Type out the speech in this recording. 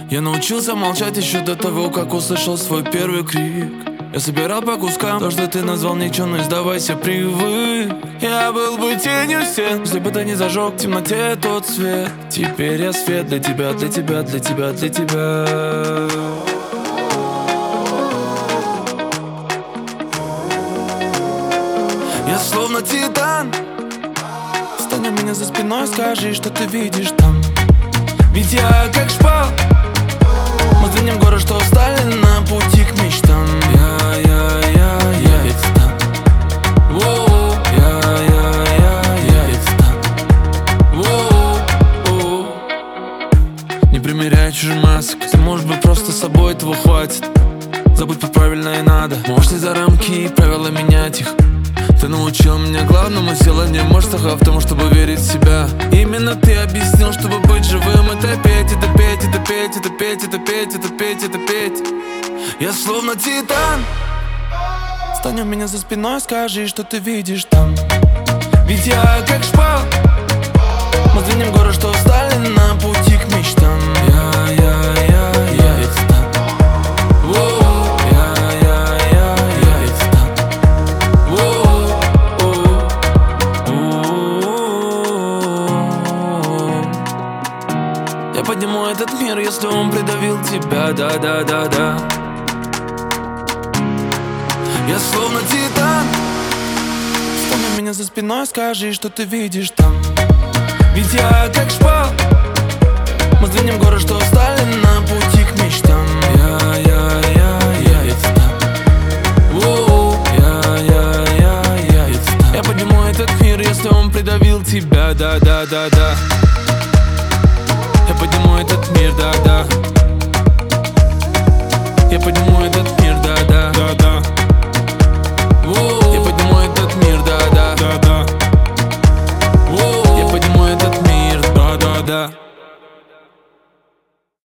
Я научился молчать еще до того, как услышал свой первый крик. Я собирал по кускам то, что ты назвал никчемной, сдавайся, привык. Я был бы тенью всех, если бы ты не зажег в темноте тот свет. Теперь я свет для тебя, для тебя, для тебя, для тебя. Я словно титан. Встань у меня за спиной, скажи, что ты видишь там. Ведь я как шпал. Мы сдвинем горы, что устали на пути к мечтам. Я ведь там. Воу, я ведь там. Воу. Не примеряй чужих масок. Ты можешь быть просто собой, этого хватит. Забудь про правильно и надо. Можешь не за рамки и правила менять их. Ты научил меня главному, сила не может в том, чтобы верить в себя. Именно ты объяснил, чтобы быть живым. Это петь, это петь, это петь, это петь, это петь, это петь, это петь. Я словно титан. Встань у меня за спиной, скажи, что ты видишь там. Ведь я как шпал. Мы сдвинем горы, что устали на пути к мечтам. Я ведь там. Воу, я ведь там. Я подниму этот мир, если он придавил тебя, да. Я словно титан. Встань у меня за спиной, скажи, что ты видишь там. Ведь я как шпал. Мы сдвинем горы, что устали на пути к мечтам. Я ведь там. Воу, я ведь там. Я подниму этот мир, если он придавил тебя, да. Я подниму этот мир.